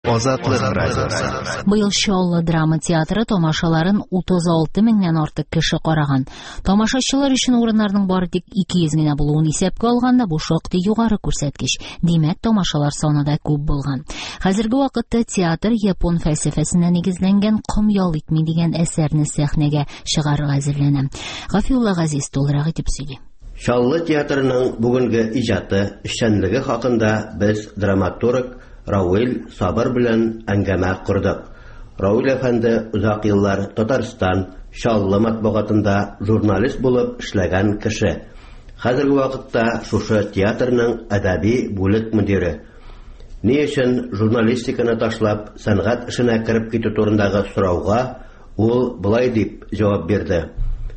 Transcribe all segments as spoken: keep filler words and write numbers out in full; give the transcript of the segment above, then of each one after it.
Азатлык радиосы. Быел Чаллы драма театры тамашаларын утыз алты меңнән артык кеше караган. Тамашачылар өчен урыннарның бары тик ике йөз генә булуын исәпкә алганда, бу шактый югары күрсәткеч. Димәк, тамашалар саны да күп булган. Хәзерге вакытта театр япон фәлсәфәсенә нигезләнгән "Ком ял итми" дигән әсәрне сәхнәгә чыгарырга әзерләнә. Гафиулла Газиз тулырак итеп сөйли. Чаллы театрының бүгенге иҗаты, эшчәнлеге хакында без драматург Рауил Сабыр белән әңгәмә курдык. Рауил әфәнде узак еллар Татарстан Чаллы матбугатында журналист булып эшләгән кеше. Хәзерге вакытта шушы театрның әдәби бүлек мөдире. Ни өчен журналистиканы ташлап сәнгать эшенә кирип китү турындагы сорауга ул былай дип җавап бирде.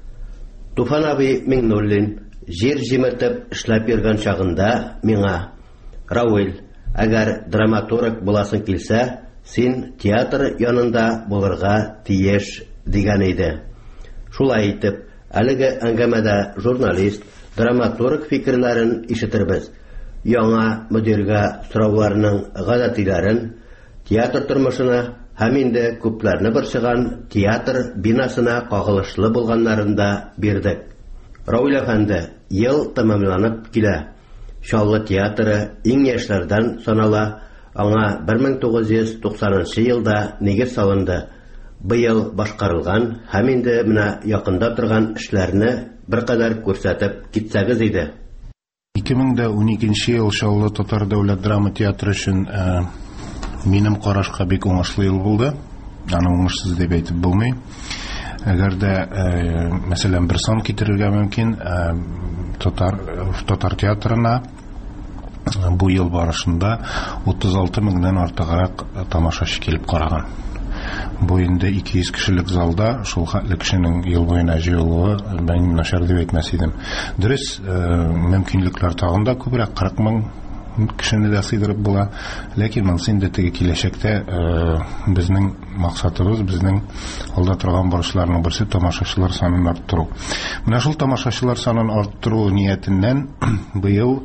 Туфан абый Миңнуллин җир җимертеп эшләп йөргән чагында миңа: "Рауил, әгәр драматург буласың килсә, син театр янында булырга тиеш" дигән иде. Шулай итеп, әлеге әңгәмәдә журналист, драматург фикерләрен ишетербез. Яңа мөдиргә сорауларның гадәтиләрен, театр тормышына һәм инде күпләрне борчыган театр бинасына кагылышлы булганнарын да бирдек. Рауил әфәнде, ел тәмамланып килә. Чаллы театры иң яшьләрдән санала, аңа бер мең тугыз йөз туксанынчы елда нигез салынды. Быел башкарылган һәм инде менә якында торган эшләрне беркадәр күрсәтеп китсәгез иде. ике мең уникенче ел Чаллы татар дәүләт драма театры өчен минем карашка бик уңышлы ел булды. Аны уңышсыз дип әйтеп булмый. Әгәр дә, мәсәлән, бер сан китерергә мөмкин, татар татар театрына бу ел барышында утыз алты меңнән артыграк тамашачы килеп караган. Бу инде ике йөз кешелек залда шул хәтле кешенең ел буена җыелуы мин начар дип әйтмәс идем. Дөрес, мөмкинлекләр тагын да күбрәк, кырык мең кешене дә сыйдырып була. Ләкин монысы инде теге киләчәктә безнең максатыбыз, безнең алда торган бурычларның берсе тамашачылар санын арттыру. Менә шул тамашачылар санын арттыру ниятеннән быел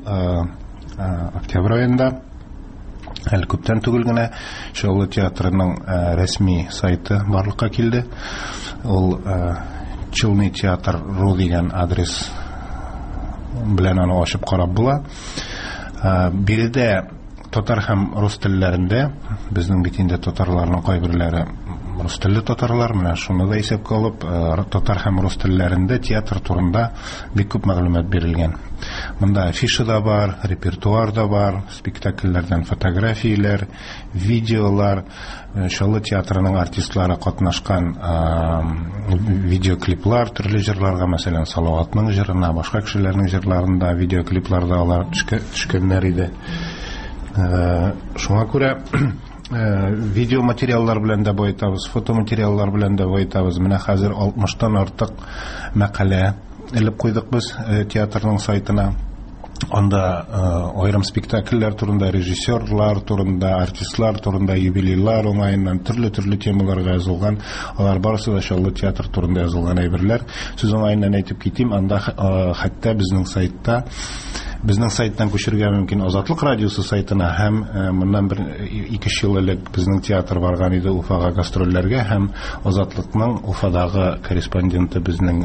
октябрь айында, әле күптән түгел генә, Чаллы театрының рәсми сайты барлыкка килде. Ул Челный театр точка ру дигән адрес белән аны ачып карап була. Биредә татар һәм рус телләрендә, безнең бит инде татарларның кайберләре рус телле татарлар, менә шуны да исәпкә алып, татар һәм рус телләрендә театр турында бик күп мәгълүмат бирелгән. Монда афиша да бар, репертуар да бар, спектакльләрдән фотографияләр, видеолар, Чаллы театрының артистлары катнашкан видеоклиплар, төрле җырларга, мәсәлән, Салаватның җырына, башка кешеләрнең җырларында видеоклипларда алар төшкәннәр иде. Шуңа күрә видеоматериаллар белән дә байтабыз, фотоматериаллар белән дә байтабыз. Менә хәзер алтмыштан артык мәкалә элеп куйдык без театрның сайтына. Анда аерым спектакльләр турында, режиссерлар турында, артистлар турында, юбилейлар уңаеннан төрле-төрле темаларга язылган. Алар барысы да Чаллы театр турында язылган әйберләр. Сүз уңаеннан әйтеп китим, анда хәтта безнең сайтта Безнең сайттан күчергә мөмкин Азатлык радиосы сайтына һәм моннан бер ике ел элек безнең театр барган иде Уфага гастрольләргә һәм Азатлыкның Уфадагы корреспонденты безнең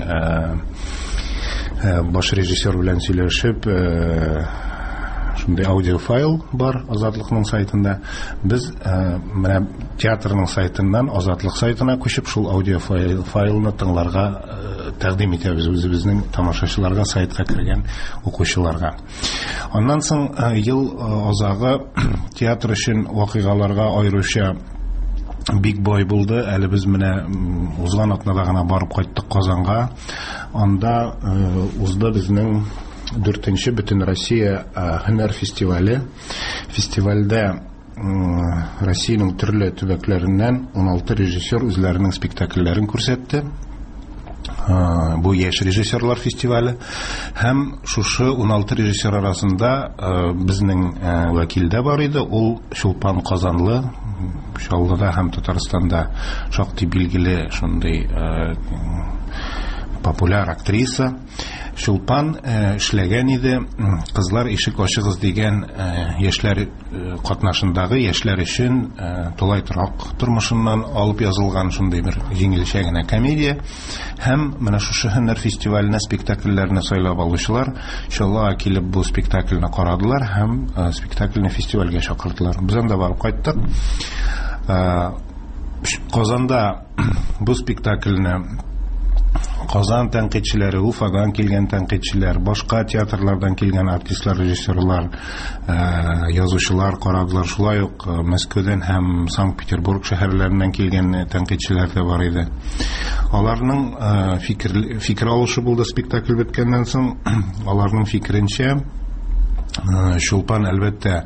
баш режиссер белән сөйләшеп, шундый аудиофайл бар Азатлыкның сайтында. Без менә театрның сайтыннан Азатлык сайтына күчеп шул аудиофайлны тыңларга тәкъдим итәбез үзебезнең тамашачыларга, сайтка кергән укучыларга. Аннан соң ел азагы театр өчен вакыйгаларга аеруча бик бай булды. Әле без менә узган атнада гына барып кайттык Казанга. Анда узды безнең дүртенче Бөтен Россия һөнәр фестивале. Фестивальдә Россиянең төрле төбәкләреннән ун алты режиссер үзләренең спектакльләрен күрсәтте. Бу яшь режиссерлар фестивале. Һәм шушы ун алты режиссер арасында безнең вәкил дә бар иде. Ул Чулпан Казанлы, Чаллыда һәм Татарстанда шактый билгеле шундый популяр актриса. Чулпан эшләгән иде, кызлар ишек ачыгыз дигән яшьләр катнашындагы яшьләр өчен тулай торак тормышыннан алып язылган шундый бер җиңелчә генә комедия. Һәм менә шушы һөнәр фестиваленә спектакльләрне сайлап алучылар иншалла килеп бу спектакльне карадылар һәм спектакльне фестивальгә чакырдылар. Без анда барып кайттык. Казанда бу спектакльне Казан тәнкыйтьчеләре, Уфадан килгән тәнкыйтьчеләр, башка театрлардан килгән артистлар, режиссерлар, язучылар карадылар. Шулай ук Мәскәүдән һәм Санкт-Петербург шәһәрләреннән килгән тәнкыйтьчеләр дә бар иде. Аларның фикер фикер алышы булды спектакль беткәннән соң. Аларның фикеренчә, Чулпан әлбәттә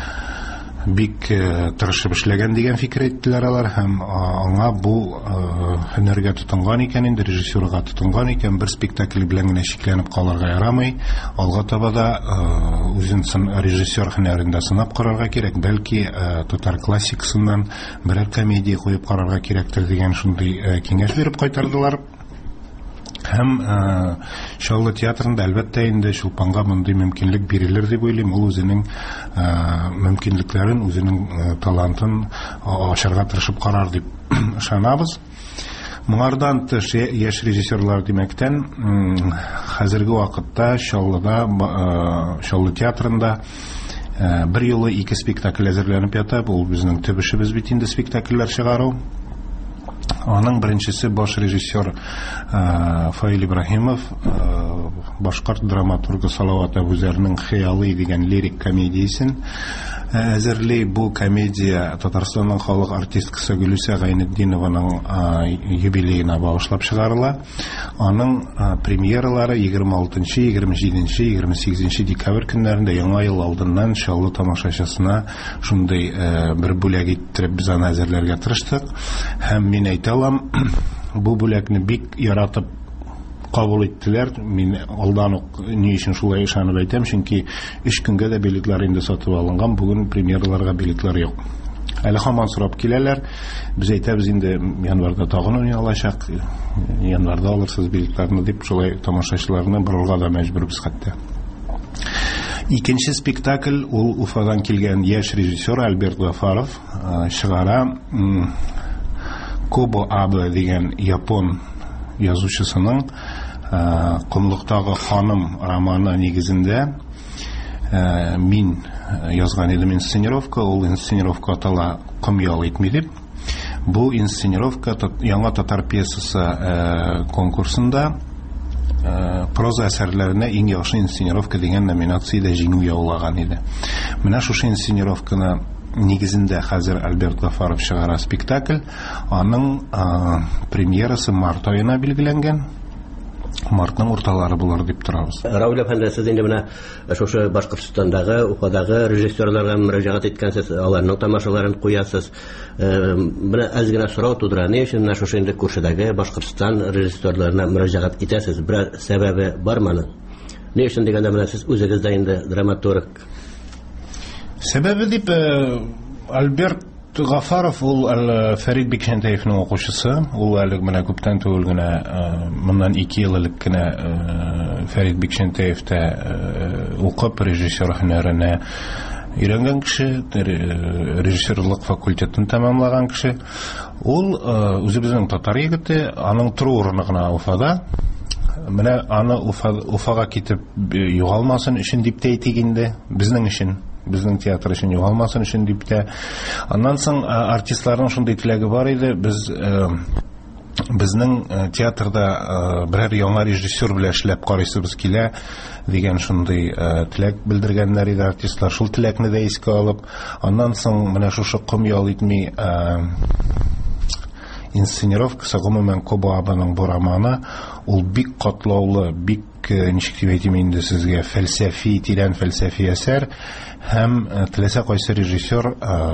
бик тырышып эшләгән дигән фикер әйттеләр алар һәм аңа бу һөнәргә тотынган икән, инде режиссерга тотынган икән, бер спектакль белән генә шикләнеп калырга ярамый. Алга таба да үзен режиссер һөнәрендә сынап карарга кирәк, бәлки татар классикасыннан берәр комедия куеп карарга кирәктер дигән шундый киңәш биреп кайтардылар. Һәм Шаллы театрында әлбәттә инде Чулпанга мондый мөмкинлек бирелер дип уйлыйм. Ул үзенең мөмкинлекләрен, үзенең талантын ачарга тырышып карар дип ышанабыз. Моңардан тыш яшь режиссерлар димәктән хәзерге вакытта Шаллыда, Шаллы театрында бер юлы ике спектакль әзерләнеп ята. Ул безнең төп эшебез бит инде спектакльләр чыгару. Аның беренчесе баш режиссер Фаил Ибраһимов, башкорт драматургы Салават Абузәрнең «Хыялый» дигән лирик комедиясен әзерли. Бу комедия Татарстанның халык артисткасы Гөлүсә Гайнетдинованың юбилеена багышлап чыгарыла. Аның премьералары егерме алтынчы, егерме җиденче, егерме сигезенче декабрь көннәрендә яңа ел алдыннан Шаллы тамашачысына шундый бер бүләк иттереп без аны әзерләргә тырыштык. Һәм мин әйтә алам, бу бүләкне бик яратып кабул иттеләр. Мин алдан ук ни өчен шулай ышанып әйтәм, чөнки өч көнгә дә билетлар инде сатып алынган, бүген премьераларга билетлар юк. Әле һаман сорап киләләр. Без әйтәбез инде январьда тагын уйный алачак, январьда алырсыз билетларны дип, шулай тамашачыларны борырга да мәҗбүрбез хәтта. Икенче спектакль ул Уфадан килгән яшь режиссер Альберт Гафаров чыгара. Кобо Абе дигән япон язучысының «Комлыктагы ханым» романы нигезендә мин язган идем инсценировка. Ул инсценировка атала «Ком ял итми» дип. Бу инсценировка яңа татар пьесасы конкурсында проза әсәрләренә иң яхшы инсценировка дигән номинациядә җиңү яулаган иде. Менә шушы инсценировканы нигезендә хәзер Альберт Гафаров чыгара спектакль. Аның премьерасы март аена билгеләнгән. Мартның урталары булыр дип торабыз. Рауль әфәнде, сез инде менә шушы Башкортстандагы, Уфадагы режиссерларга мөрәҗәгать иткәнсез, аларның тамашаларын куясыз. Менә аз гына сорау тудыра. Ни өчен менә шушы инде күршедәге Башкортстан режиссерларына мөрәҗәгать итәсез? Бер сәбәбе бармы аның? Ни өчен дигәндә менә сез үзегез дә инде драматург. Сәбәбе дип, Альберт Гафаров ул Фәрит Бикшәнтәевнең укучысы. Ул әле менә күптән түгел генә, моннан ике ел элек кенә Фәрит Бикшәнтәевтә укып режиссер һөнәренә өйрәнгән кеше, режиссерлык факультетын тәмамлаган кеше. Ул үзебезнең татар егете, аның туры урыны гына Уфада. Менә аны Уфага китеп югалмасын өчен дип әйтик инде, безнең өчен, безнең театр өчен югалмасын өчен дип тә. Аннан соң артистларның шундый теләге бар иде, без безнең театрда берәр яңа режиссер белән эшләп карыйсыбыз килә дигән шундый теләк белдергәннәр иде артистлар. Шул теләкне дә искә алып, аннан соң менә шушы «Ком ял итми» инсценировкасы, гомумән Кобо Абаның бу романы, ул бик катлаулы, бик ничек дип әйтим инде сезгә, фәлсәфи, тирән фәлсәфи әсәр һәм теләсә кайсы режиссер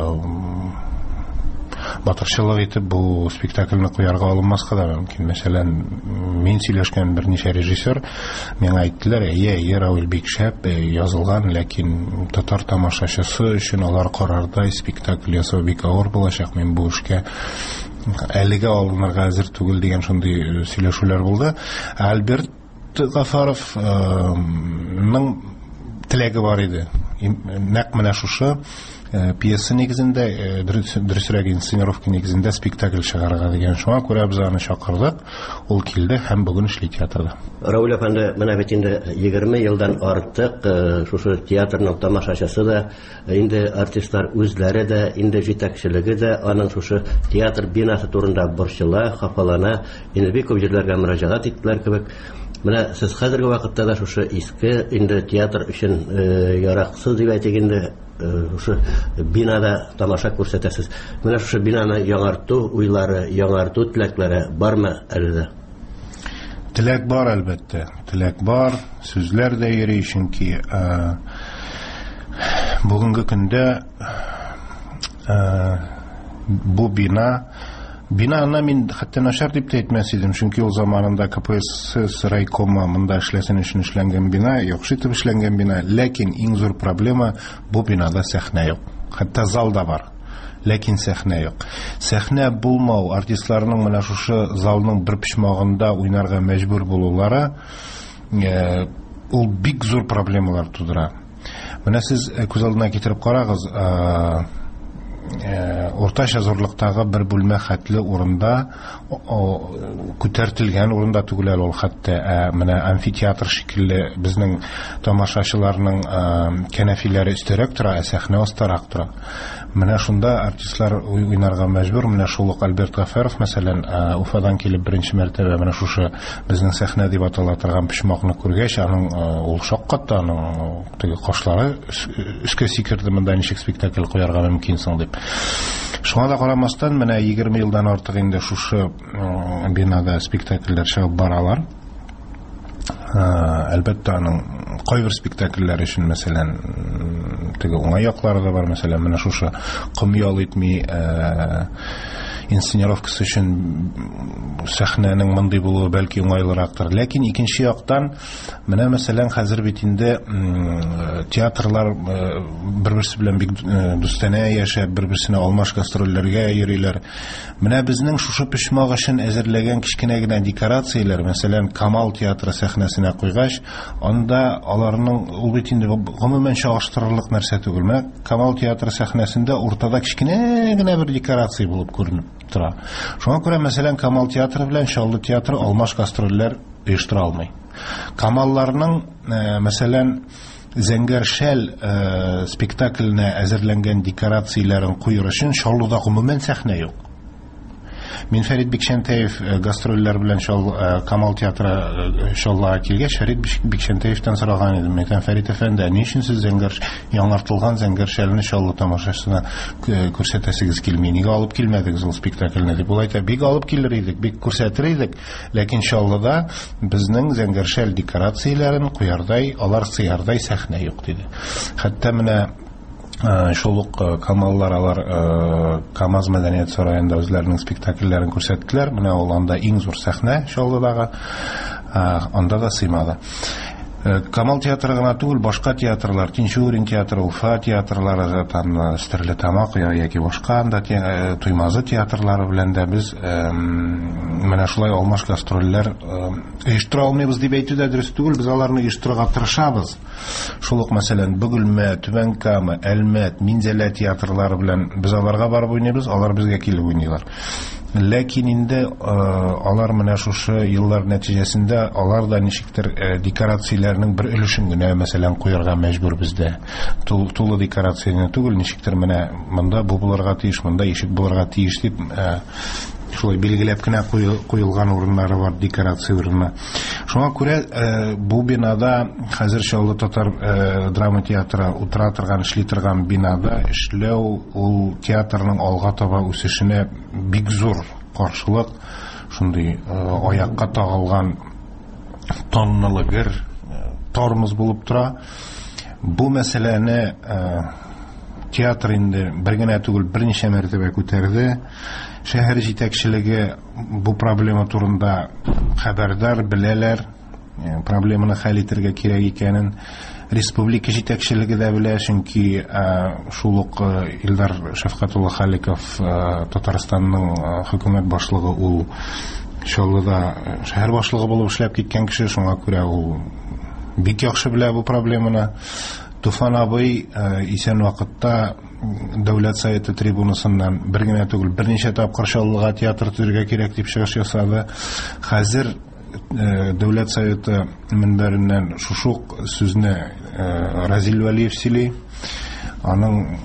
батырчылык итеп бу спектакльне куярга алынмаска да мөмкин. Мәсәлән, мин сөйләшкән берничә режиссер миңа әйттеләр, «Әйе, Рауль бик шәп язылган, ләкин татар тамашачысы өчен алар карарда спектакль ясау бик авыр булачак, мин бу эшкә әлегә алынырга әзер түгел» дигән шундый сөйләшүләр булды. Альберт Гафаровның теләге бар иде. Нәкъ менә шушы пьеса нигезендә, дөресрәк инсценировка нигезендә спектакль чыгарырга дигән. Шуңа күрә без аны чакырдык. Ул килде һәм бүгін эшли театрда. Рауль әфәнде, менә бит инде егерме елдан артык шушы театрның тамашачысы да, инде артистлар үзләре дә, инде җитәкчелеге дә аның шушы театр бинасы турында борчыла, хафалана, инде бик күп җирләргә мөрәҗәгать иттеләр кебек. Менә сез хәзерге вакытта да шушы иске инде театр өчен яраксыз дип әйтик инде шушы бинада тамаша күрсәтәсез. Менә шушы бинаны яңарту уйлары, яңарту теләкләре бармы әле? Теләк бар, әлбәттә. Теләк бар, сүзләр дә йөри, чөнки бүгенге көндә бу бина Binana min hatta нашар дип тә әйтмәс идем, чөнки ул заманында КПСС райкомы монда эшләсен өчен эшләнгән бина, яхшы итеп эшләнгән бина, ләкин иң зур проблема бу бинада сәхнә юк. Хәтта зал да бар, ләкин сәхнә юк. Сәхнә булмау, артистларның менә шушы залның бер почмагында уйнарга мәҗбүр булулары ул бик зур проблемалар тудыра. Менә сез күз алдына китереп карагыз, уртача зурлыктагы бер бүлмә хәтле урында күтәртелгән урында түгел ул, хәтта менә амфитеатр шикелле безнең тамашачыларның кәнәфиләре өстәрәк тора, сәхнә астарак тора. Менә шунда артистлар уйнарга мәҗбүр. Менә шул ук Альберт Гафаров, мәсәлән, Уфадан килеп беренче мәртәбә менә шушы безнең сәхнә дип атала торган почмакны күргәч, аның ул шаккатта, аның теге кашлары өскә сикерде, монда ничек спектакль куярга мөмкин соң дип. Шуңа да карамастан, менә егерме елдан артык инде шушы бинада спектакльләр чыгып баралар. Әлбәттә, аның кайбер спектакльләр өчен, мәсәлән, теге уңай яклары да бар, мәсәлән, менә шушы ком ял итми инсценировкасы өчен сәхнәнең мондый булуы бәлки уңайлырактыр. Ләкин икенче яктан, менә мәсәлән, хәзер бит инде театрлар бер-берсе белән бик дустана яшәп, бер-берсенә алмаш гастрольләргә йөриләр. Менә безнең шушы почмак өчен әзерләгән кичкенә генә декорацияләр, мәсәлән, Камал театры сәхнәсенә куйгач, анда аларның ул бит инде гомумән чагыштырырлык нәрсә түгел. Менә Камал театры сәхнәсендә уртада кичкенә генә бер декорация булып күренеп тора. Шуңа күрә, мәсәлән, Камал театры белән Чаллы театры алмаш гастрольләр оештыра алмый. Камалларның, мәсәлән, Зәңгәр шәл спектакленә әзерләнгән декорацияләрен куер өчен Чаллыда гомумән сәхнә юк. Мин Фәрит Бикшәнтәев гастрольләр белән Камал театры Чаллыга килгәч, Фәрит Бикшәнтәевтән сораган идем. Мәйтәм, Фәрит әфәнде, ни өчен сез зәңгәр яңартылган Зәңгәр шәлне Чаллы тамашасына күрсәтәсегез килми? Нигә алып килмәдегез ул спектакльне дип. Ул әйтә, бик алып килер идек, бик күрсәтер идек, ләкин Чаллыда безнең Зәңгәр шәл декорацияләрен куярдай, алар сыярдай сәхнә юк диде. Хәтта менә шул ук Камаллар алар КамАЗ мәдәният сараенда үзләренең спектакльләрен күрсәттеләр. Менә ул анда иң зур сәхнә Чаллыдагы, анда да сыймады. Камал театры гына түгел, башка театрлар, Тинчурин театры, Уфа театрлары, там Стәрлетамак яки башка анда Туймазы театрлары белән дә без менә шулай алмаш гастрольләр оештыра алмыйбыз дип әйтү дә дөрес түгел, без аларны оештырырга тырышабыз. Шул ук, мәсәлән, Бөгелмә, Түбән Кама, Әлмәт, Минзәлә театрлары белән без аларга барып уйныйбыз, алар безгә килеп уйныйлар. Ләкин инде алар менә шушы еллар нәтиҗәсендә алар да ничектер декорацияләрнең бер өлешен генә, мәсәлән, куярга мәҗбүр бездә. Тулы декорацияне түгел, ничектер менә монда бу булырга тиеш, монда ишек булырга тиеш дип шулай билгеләп кенә куелган урыннары бар, декорация урыны. Шуңа күрә бу бинада хәзер Чаллы татар драма театры утыра торган, эшли торган бинада эшләү ул театрның алга таба үсешенә бик зур каршылык, шундый аякка тагылган тонналы гер тормоз булып тора. Бу мәсьәләне театр инде бер генә түгел, берничә мәртәбә күтәрде. Шәһәр җитәкчелеге бу проблема турында хәбәрдар, беләләр, проблеманы хәл итәргә кирәк икәнен. Республика җитәкчелеге дә белә, чөнки шул ук Илдар Шәфкатулла Халиков, Татарстанның хөкүмәт башлыгы, ул Чаллыда шәһәр башлыгы булып эшләп киткән кеше, шуңа күрә ул бик яхшы белә бу проблеманы. Туфан абый исән вакытта Дәүләт Советы трибунасыннан бер генә түгел, берничә тапкыр Чаллыга театр төзергә кирәк дип чыгыш ясады. Хәзер Дәүләт Советы мөнбәреннән шушук сүзне Разил Вәлиев сөйли. Аның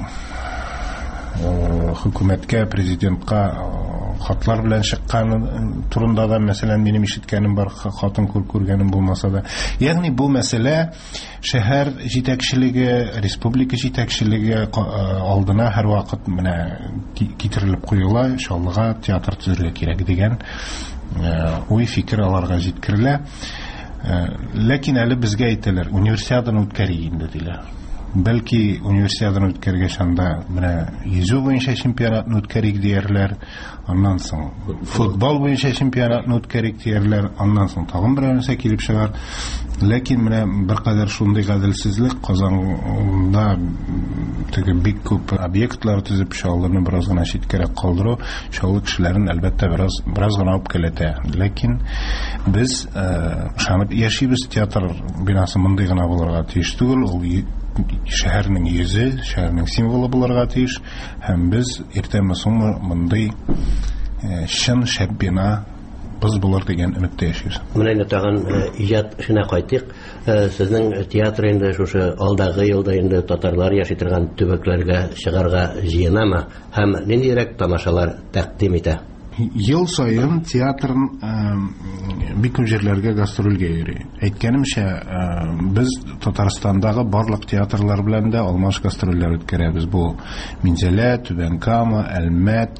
хөкүмәткә, президентка хатлар белән чыккан турында да, мәсәлән, минем ишеткәнем бар, хатын күргәнем булмаса да. Ягъни бу мәсьәлә шәһәр җитәкчелеге, республика җитәкчелеге алдына һәр вакыт менә китерелеп куела, Чаллыга театр төзергә кирәк дигән уй фикер аларга җиткерелә. Ләкин әле безгә әйтәләр, универсиаданы үткәрик инде диләр. Бәлки универсиаданы үткәргәч анда менә йөзү буенча чемпионатны үткәрик диярләр, аннан соң футбол буенча чемпионатны үткәрик диярләр, аннан соң тагын бер нәрсә килеп чыгар. Ләкин менә беркадәр шундый гаделсезлек, Казанда теге бик күп объектлар төзеп Чаллыны бераз гына читкәрәк калдыру Чаллы кешеләрен әлбәттә бераз бераз гына үпкәләтә. Ләкин без ышанып яшибез, театр бинасы мондый гына булырга тиеш түгел, ул шәһәрнең йөзе, шәһәрнең символы булырга тиеш, һәм без иртәме соңмы мондый чын шәп бина biz булыр дигән өметтә яшибез. Менә инде тагын иҗат эшенә кайтыйк. Сезнең театр инде шушы алдагы елда инде татарлар яши торган төбәкләргә чыгарга җыенамы һәм ниндирәк тамашалар тәкъдим итә? Ел сайын театр бик күп җирләргә гастрольгә йөри. Әйткәнемчә, без Татарстандагы барлык театрлар белән дә алмаш гастрольләр үткәрәбез. Бу Минзәлә, Түбән Кама, Әлмәт,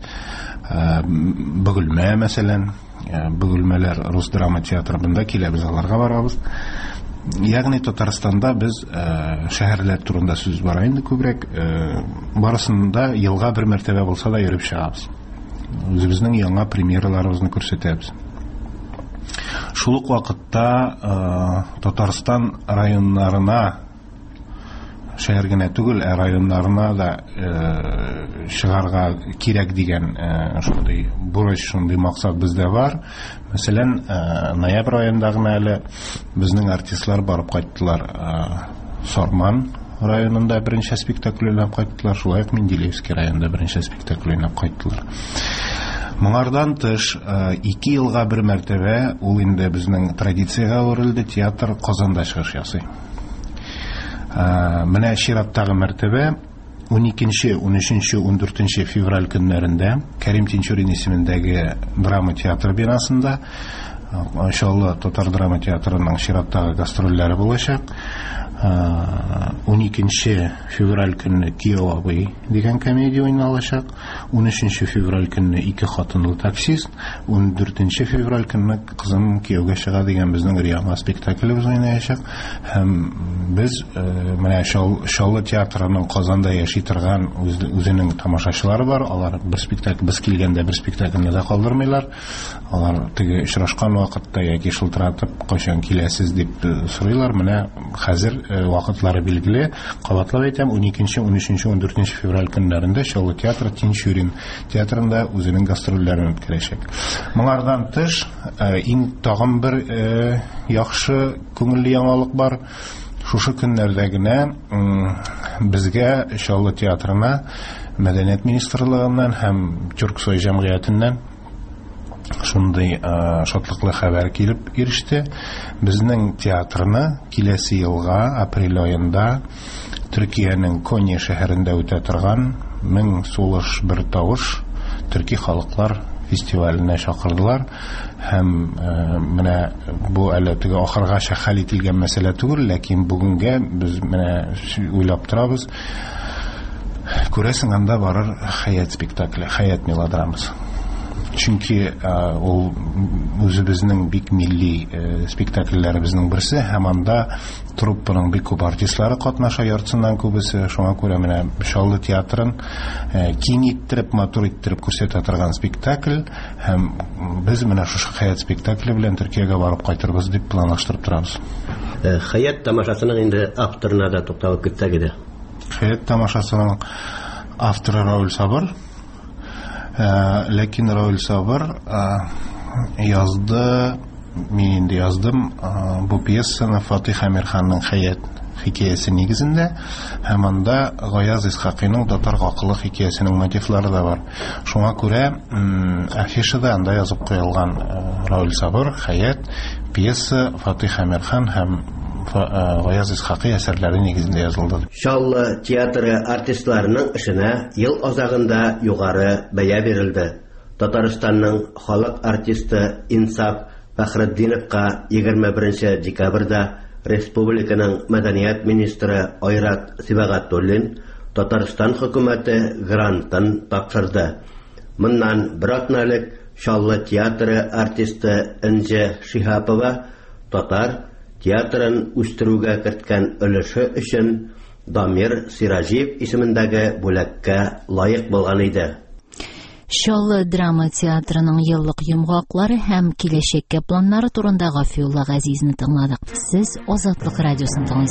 Бөгелмә мәсәлән. Бөгелмәләр рус драма театрында киләбез, аларга барабыз. Ягъни Татарстанда без шәһәрләр турында сүз бара инде күбрәк. Барысында елга бер мәртәбә булса да йөреп чыгабыз. Үзебезнең яңа премьераларыбызны күрсәтәбез. Шул ук вакытта Татарстан районнарына, шәһәр генә түгел, районнарына да чыгарга кирәк дигән шундый бурыч, шундый максат бездә бар. Мәсәлән, ноябрь аенда гына әле безнең артистлар барып кайттылар. Сарман районында беренче спектакль уйнап кайттылар, шулай ук Менделеевский районында беренче спектакль уйнап кайттылар. Моңардан тыш, ике елга бер мәртәбә ул инде безнең традициягә әверелде, театр Казанда чыгыш ясый. Менә чираттагы мәртәбә уникенче, унөченче, ундүртенче февраль көннәрендә Кәрим Тинчурин исемендәге драма театры бинасында иншалла Татар драма театрының чираттагы гастрольләре булачак. уникенче февраль көнне Кияү абый дигән комедия уйналачак. унөченче февраль көнне Ике хатынлы таксист. ундүртенче февраль көнне Кызым кияүгә чыга дигән безнең яңа спектаклебез уйнаячак. Һәм без менә Чаллы театрының Казанда яши торган үзенең тамашачылары бар. Алар бер спектакль без килгәндә бер спектакльне дә калдырмыйлар. Алар теге очрашкан вакытта яки шылтыратып кайчан киләсез дип сорыйлар. Менә хәзер вакытлары билгеле. Кабатлап әйтәм, уникенче, унөченче, ундүртенче февраль көннәрендә Чаллы театры Тинчурин театрында үзенең гастрольләрен үткәрәчәк. Моңардан тыш, иң тагын бер яхшы күңелле яңалык бар. Шушы көннәрдә генә безгә Чаллы театрына Мәдәният министрлыгыннан һәм Тюрксой җәмгыятеннән шундый шатлыклы хәбәр килеп иреште. Безнең театрны киләсе елга апрель аенда Төркиянең Коnya шәһәрендә үтә торган мең сулыш бер тавыш төрки халыклар фестиваленә чакырдылар. Һәм менә бу әле теге ахыргача хәл ителгән мәсьәлә түгел, ләкин бүгенгә без менә уйлап торабыз. Күрәсең, анда барыр хәят спектакле, хәят мелодрамасы. Чөнки ул үзебезнең бик милли спектакльләребезнең берсе, һәм анда труппаның бик күп артистлары катнаша, яртысыннан күбесе. Шуңа күрә менә Чаллы театрын киң иттереп, матур иттереп күрсәтә торган спектакль, һәм без менә шушы хәят спектакле белән Төркиягә барып кайтырбыз дип планлаштырып торабыз. Хәят тамашасының инде авторына да тукталып китсәк иде. Хәят тамашасының авторы Рауль Сабыр. Ләкин Рауль Сабыр язды, мин инде яздым бу пьесаны Фатих Әмирханның «Хәят» хикәясе нигезендә, һәм анда Гаяз Исхакыйның «Татар гакылы» хикәясенең мотивлары да бар. Шуңа күрә афишада анда язып куелган Рауль Сабыр «Хәят» пьеса Фатих Әмирхан һәм Гаяз Исхакый әсәрләре нигезендә язылды. Шаллы театры артистларының эшенә ел азагында югары бәя бирелде. Татарстанның халык артисты Инсаф Фәхретдиновка егерме беренче декабрьдә республиканың мәдәният министры Айрат Сибагатуллин Татарстан хөкүмәте грантын тапшырды. Моннан бер атна элек Шаллы театры артисты Энҗе Шиһапова татар театрын үстерүгә керткән өлеше өчен Дамир Сиражиев исемендәге бүләккә лаек булган иде. Шаллы драма театрының еллык йомгаклары һәм киләчәккә планнары турында Гафиулла Газизны тыңладык. Сез Азатлык радиосын